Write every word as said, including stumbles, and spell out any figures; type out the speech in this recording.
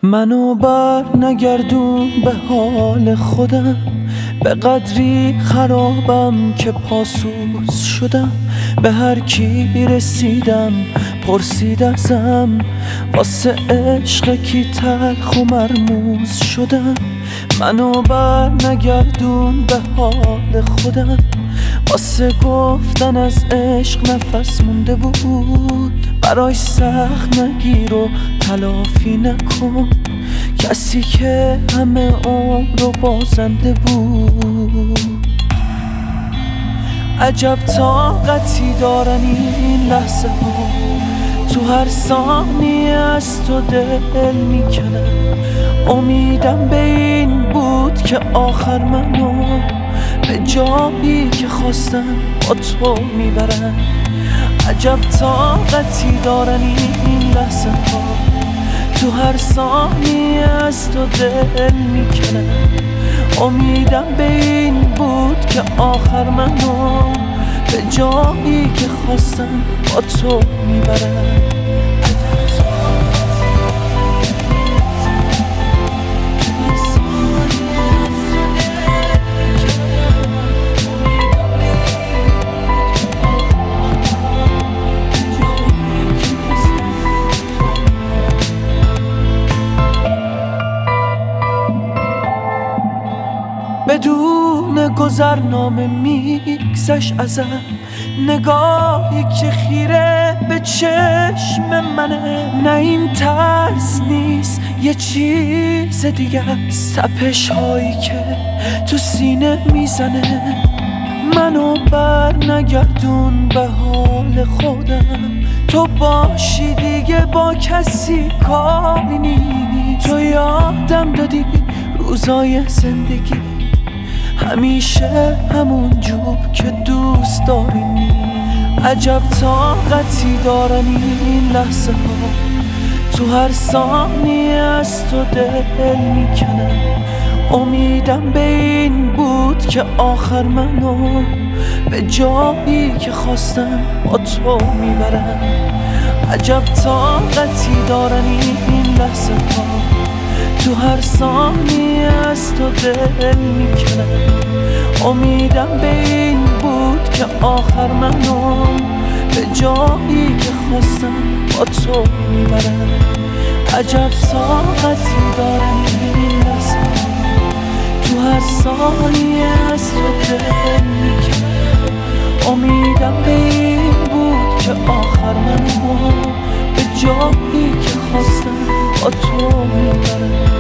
منو بر نگردون به حال خودم، به قدری خرابم که پاسوز شدم. به هر کی رسیدم پرسید ازم، واسه عشق کی تلخ و مرموز شدم. منو بر نگردون به حال خودم، واسه گفتن از عشق نفس مونده بود. برای سخت نگیر و تلافی نکن کسی که همه عمر رو بازنده بود. عجب طاقتی دارن این لحظه ها، تو هر ثانیه از تو دل میکنن. امیدم به این بود که آخر منو به جایی که خواستم با تو میبرن. عجب طاقتی دارن این لحظه ها، تو هر ثانیه از تو دل میکنن. امیدم به این بود که آخر منو به جایی که خواستم با تو میبرن. بدون گذرنامه میگذشت ازم، نگاهی که خیره به چشم منه. نه این ترس نیست یه چیز دیگه است، تپش هایی که تو سینه میزنه. منو بر نگردون به حال خودم، تو باشی دیگه با کسی کاری نیست. تو یادم دادی روزای زندگی همیشه همون جور که دوست دارینی. عجب طاقتی دارن این لحظه ها، تو هر ثانیه از تو دل میکنن. امیدم به این بود که آخر منو به جایی که خواستم با تو میبرن. عجب طاقتی دارن این لحظه ها، تو هر ثانیه از تو دل میکنن. امیدم به این بود که آخر منو به جایی که خواستم با تو میبرن. عجب طاقتی دارن این لحظه، تو هر ثانیه از تو دل میکنن. امیدم به این بود که آخر منو به جایی که خواستم با تو میبرن.